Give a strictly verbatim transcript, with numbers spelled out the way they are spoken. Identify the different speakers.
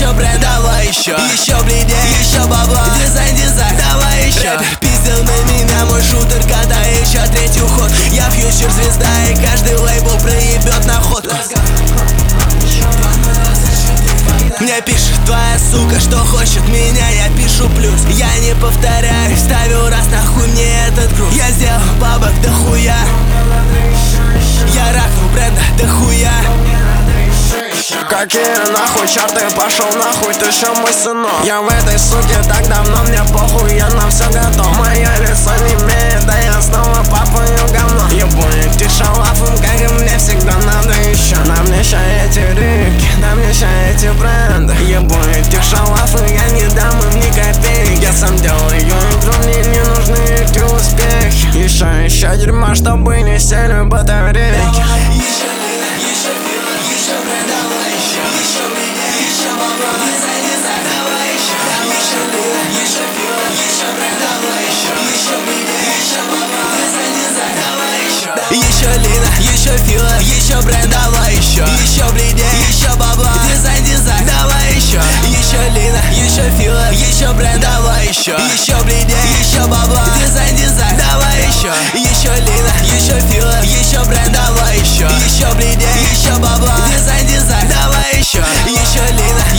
Speaker 1: еще бренд, давай еще. Еще бледей, еще бабла, дизайн, дизайн, давай еще. Рэпер пиздил на меня, мой шутер, когда еще третью ход. Я фьючер звезда, и каждый лейбл проебет находку. Мне пишет твоя сука, что хочет меня, я пишу плюс. Я не повторяю, ставлю раз, нахуй мне этот груз. Я сделал бабок дохуя, я ракнул бренда дохуя.
Speaker 2: Какие нахуй чарты, пошел нахуй, ты еще мой сынок. Я в этой суке так давно, мне похуй, я на все готов. Мое лицо не имеет, да я снова папаю говно. Ебуник тишалафом, как и мне всегда надо еще. На мне ща эти рюки, на мне ща эти бренды. Ебуник тишалафом, я не дам им ни копейки. Я сам делаю игру, мне не нужны эти успехи. Еще, еще дерьма, чтобы не сели батарейки.
Speaker 1: Еще лина, еще фила, еще бренд, давай еще. Еще бледей, еще бабла, дизайн, дизайн, давай еще. Еще лина, еще фила, еще бренд, давай еще. Еще бледей, еще бабла, дизайн, дизайн, давай еще. Еще лина, еще фила, еще бренд, давай еще. Еще бледей, еще бабла, дизайн, дизайн, давай еще. Еще лина,